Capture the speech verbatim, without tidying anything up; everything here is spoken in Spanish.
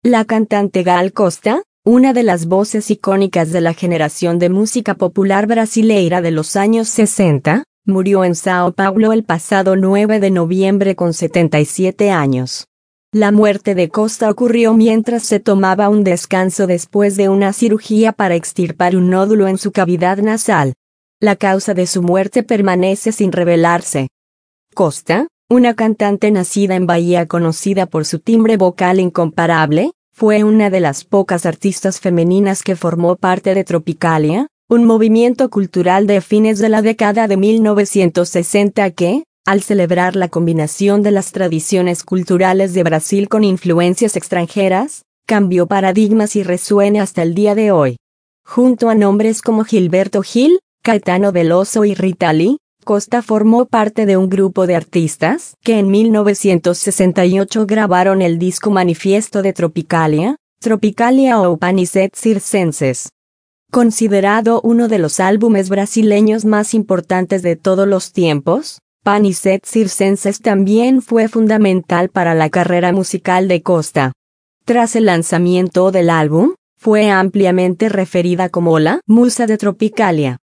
La cantante Gal Costa, una de las voces icónicas de la generación de música popular brasileira de los años sesenta, murió en Sao Paulo el pasado nueve de noviembre con setenta y siete años. La muerte de Costa ocurrió mientras se tomaba un descanso después de una cirugía para extirpar un nódulo en su cavidad nasal. La causa de su muerte permanece sin revelarse. Costa, una cantante nacida en Bahía conocida por su timbre vocal incomparable, fue una de las pocas artistas femeninas que formó parte de Tropicalia, un movimiento cultural de fines de la década de mil novecientos sesenta que, al celebrar la combinación de las tradiciones culturales de Brasil con influencias extranjeras, cambió paradigmas y resuena hasta el día de hoy. Junto a nombres como Gilberto Gil, Caetano Veloso y Rita Lee, Costa formó parte de un grupo de artistas que en mil novecientos sesenta y ocho grabaron el disco Manifiesto de Tropicalia, Tropicalia ou Panissettes Circenses. Considerado uno de los álbumes brasileños más importantes de todos los tiempos, Panissettes Circenses también fue fundamental para la carrera musical de Costa. Tras el lanzamiento del álbum, fue ampliamente referida como la musa de Tropicalia.